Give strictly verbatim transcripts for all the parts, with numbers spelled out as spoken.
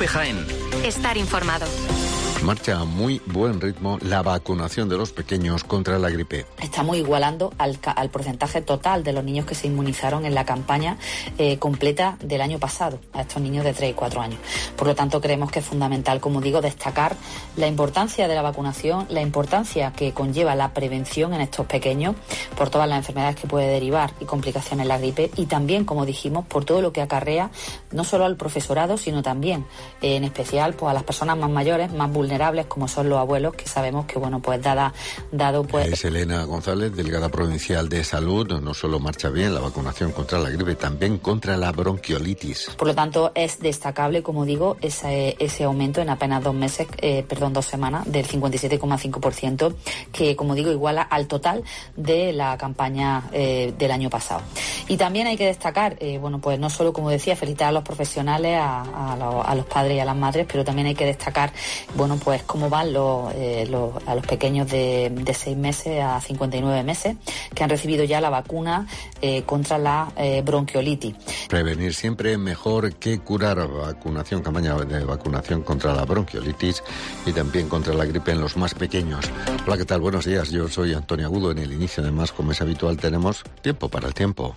COPE Jaén. Estar informado. Marcha a muy buen ritmo la vacunación de los pequeños contra la gripe. Estamos igualando al, al porcentaje total de los niños que se inmunizaron en la campaña eh, completa del año pasado, a estos niños de tres y cuatro años. Por lo tanto, creemos que es fundamental, como digo, destacar la importancia de la vacunación, la importancia que conlleva la prevención en estos pequeños por todas las enfermedades que puede derivar y complicaciones en la gripe, y también, como dijimos, por todo lo que acarrea no solo al profesorado, sino también, eh, en especial, pues a las personas más mayores, más vulnerables, como son los abuelos, que sabemos que, bueno, pues dada, dado pues... Es Elena González, delegada provincial de Salud. No solo marcha bien la vacunación contra la gripe, también contra la bronquiolitis. Por lo tanto, es destacable, como digo, ese, ese aumento en apenas dos meses, eh, perdón, dos semanas, del cincuenta y siete coma cinco por ciento, que, como digo, iguala al total de la campaña eh, del año pasado. Y también hay que destacar, eh, bueno, pues no solo, como decía, felicitar a los profesionales, a, a, los, a los padres y a las madres, pero también hay que destacar, bueno, pues cómo van los, eh, los, a los pequeños de, de seis meses a cincuenta y nueve meses, que han recibido ya la vacuna eh, contra la eh, bronquiolitis. Prevenir siempre mejor que curar. Vacunación, campaña de vacunación contra la bronquiolitis y también contra la gripe en los más pequeños. Hola, ¿qué tal? Buenos días. Yo soy Antonio Agudo. En el inicio, además, como es habitual, tenemos tiempo para el tiempo.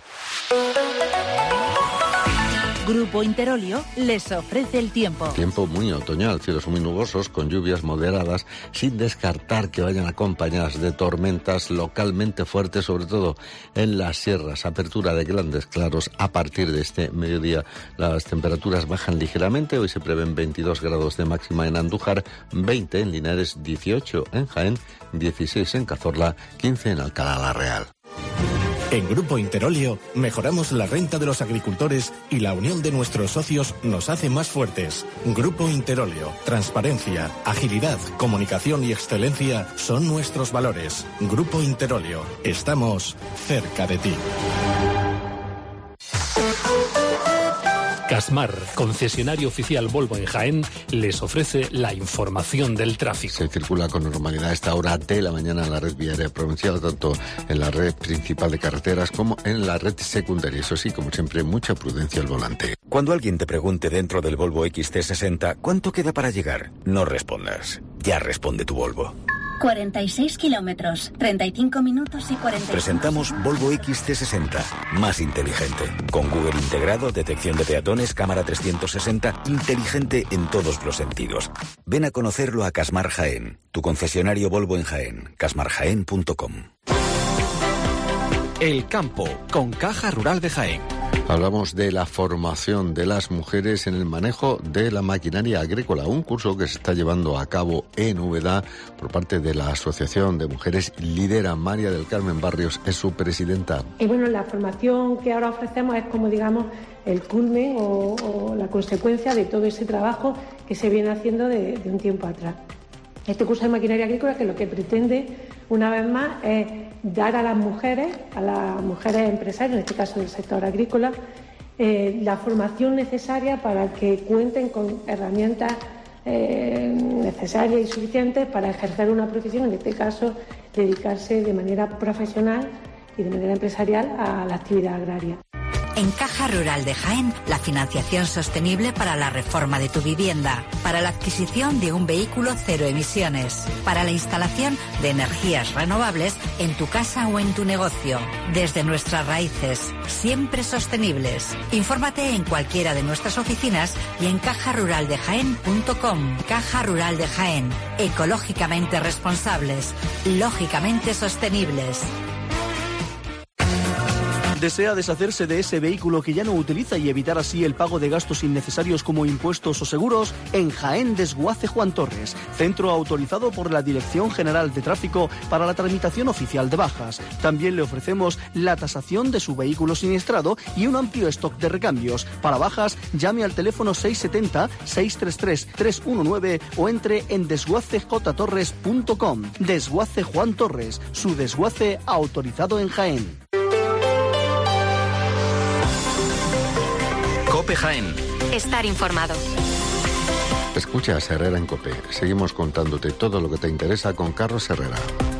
Grupo Interolio les ofrece el tiempo. Tiempo muy otoñal, cielos muy nubosos, con lluvias moderadas, sin descartar que vayan acompañadas de tormentas localmente fuertes, sobre todo en las sierras. Apertura de grandes claros a partir de este mediodía. Las temperaturas bajan ligeramente. Hoy se prevén veintidós grados de máxima en Andújar, veinte en Linares, dieciocho en Jaén, dieciséis en Cazorla, quince en Alcalá la Real. En Grupo Interolio mejoramos la renta de los agricultores y la unión de nuestros socios nos hace más fuertes. Grupo Interolio, transparencia, agilidad, comunicación y excelencia son nuestros valores. Grupo Interolio, estamos cerca de ti. Casmar, concesionario oficial Volvo en Jaén, les ofrece la información del tráfico. Se circula con normalidad a esta hora de la mañana en la red viaria provincial, tanto en la red principal de carreteras como en la red secundaria. Eso sí, como siempre, mucha prudencia al volante. Cuando alguien te pregunte dentro del Volvo X C sesenta, ¿cuánto queda para llegar? No respondas. Ya responde tu Volvo. cuarenta y seis kilómetros, treinta y cinco minutos y cuarenta. Presentamos Volvo X C sesenta, más inteligente. Con Google integrado, detección de peatones, cámara trescientos sesenta, inteligente en todos los sentidos. Ven a conocerlo a Casmar Jaén, tu concesionario Volvo en Jaén, casmar jaén punto com. El campo, con Caja Rural de Jaén. Hablamos de la formación de las mujeres en el manejo de la maquinaria agrícola, un curso que se está llevando a cabo en Úbeda por parte de la Asociación de Mujeres Lidera. María del Carmen Barrios es su presidenta. Y bueno, la formación que ahora ofrecemos es como, digamos, el culmen o, o la consecuencia de todo ese trabajo que se viene haciendo de, de un tiempo atrás. Este curso de maquinaria agrícola, que lo que pretende, una vez más, es dar a las mujeres, a las mujeres empresarias, en este caso del sector agrícola, eh, la formación necesaria para que cuenten con herramientas eh, necesarias y suficientes para ejercer una profesión, en este caso, dedicarse de manera profesional y de manera empresarial a la actividad agraria. En Caja Rural de Jaén, la financiación sostenible para la reforma de tu vivienda, para la adquisición de un vehículo cero emisiones, para la instalación de energías renovables en tu casa o en tu negocio. Desde nuestras raíces, siempre sostenibles. Infórmate en cualquiera de nuestras oficinas y en caja rural de jaén punto com. Caja Rural de Jaén, ecológicamente responsables, lógicamente sostenibles. ¿Desea deshacerse de ese vehículo que ya no utiliza y evitar así el pago de gastos innecesarios como impuestos o seguros? En Jaén Desguace Juan Torres, centro autorizado por la Dirección General de Tráfico para la tramitación oficial de bajas. También le ofrecemos la tasación de su vehículo siniestrado y un amplio stock de recambios. Para bajas, llame al teléfono seis siete cero, seis tres tres, tres uno nueve o entre en desguace j torres punto com. Desguace Juan Torres, su desguace autorizado en Jaén. COPE Jaén. Estar informado. Escucha a Herrera en COPE. Seguimos contándote todo lo que te interesa con Carlos Herrera.